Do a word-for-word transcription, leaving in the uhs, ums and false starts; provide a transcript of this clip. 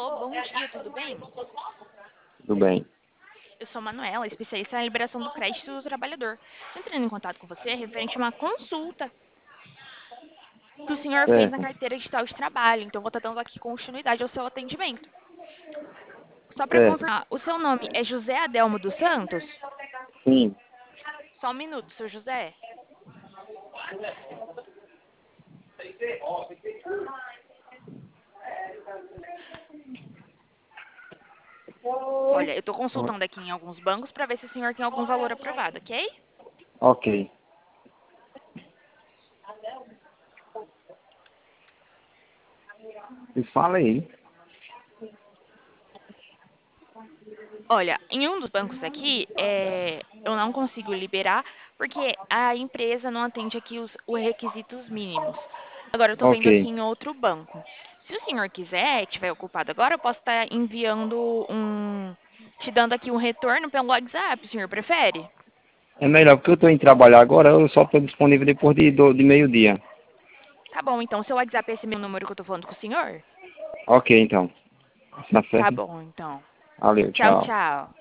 Alô, bom dia, tudo bem? Tudo bem. Eu sou Manuela, especialista na liberação do crédito do trabalhador. Estou entrando em contato com você referente a uma consulta que o senhor fez na Certo. carteira digital de trabalho. Então, vou estar dando aqui continuidade ao seu atendimento. Só para Certo. confirmar, o seu nome é José Adelmo dos Santos? Sim. Só um minuto, seu José. Olha, eu estou O- consultando aqui em alguns bancos para ver se o senhor tem algum valor aprovado, ok? Ok. Me fala aí. Olha, em um dos bancos aqui, é, eu não consigo liberar porque a empresa não atende aqui os, os requisitos mínimos. Agora, eu estou Ok. vendo aqui em outro banco. Se o senhor quiser, estiver ocupado agora, eu posso estar enviando um, te dando aqui um retorno pelo WhatsApp, o senhor prefere? É melhor, porque eu estou em trabalhar agora, eu só estou disponível depois de, do- de meio-dia. Tá bom, então, seu WhatsApp é esse meu número que eu estou falando com o senhor? Ok, então. Tá Tá certo? bom, então. Valeu, Tchau, tchau. tchau.